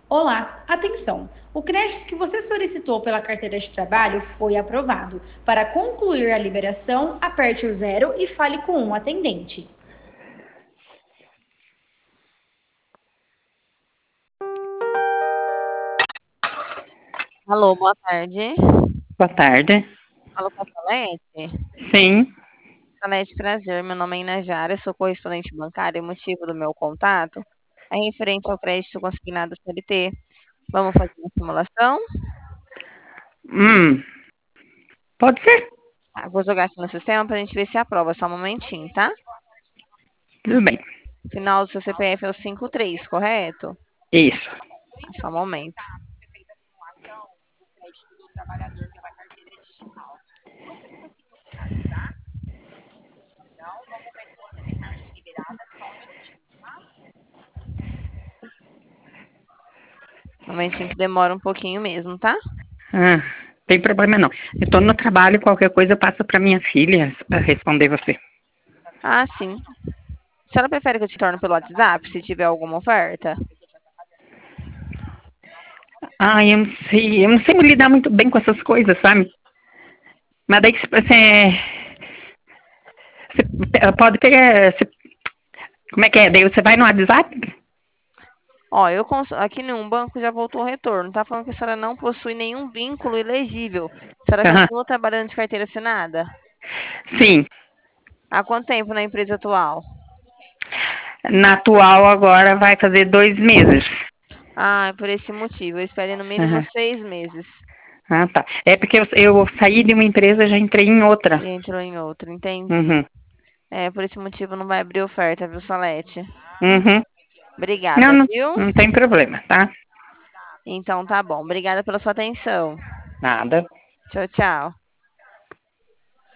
Olá, atenção! O crédito que você solicitou pela carteira de trabalho foi aprovado. Para concluir a liberação, aperte o zero e fale com um atendente. Alô, boa tarde. Boa tarde. Falo com a Salete. Sim. Salete, prazer. Meu nome é Inajara, sou correspondente bancária. O motivo do meu contato é referente ao crédito consignado CLT. Vamos fazer uma simulação? Pode ser? Vou jogar aqui no sistema para a gente ver se aprova. Só um momentinho, tá? Tudo bem. Final do seu CPF é o 53, correto? Isso. Só um momento. Um momentinho que demora um pouquinho mesmo, tá? Ah, tem problema não. Eu tô no trabalho, qualquer coisa eu passo para minha filha responder você. Ah, sim. A senhora prefere que eu te torne pelo WhatsApp, se tiver alguma oferta? Eu não sei me lidar muito bem com essas coisas, sabe? Mas daí que você pode pegar. Como é que é? Daí você vai no WhatsApp? Ó, aqui em um banco já voltou o retorno. Tá falando que a senhora não possui nenhum vínculo elegível. A senhora Aham. continua trabalhando de carteira assinada? Sim. Há quanto tempo na empresa atual? Na atual agora vai fazer 2 meses. Ah, é por esse motivo. Eu espero no mínimo Aham. 6 meses. Ah, tá. É porque eu saí de uma empresa e já entrei em outra. E entrou em outro, entendi. Uhum. É, por esse motivo não vai abrir oferta, viu, Salete? Uhum. Não, Obrigada, não, viu? não tem problema, tá? Então tá bom. Obrigada pela sua atenção. Nada. Tchau, tchau.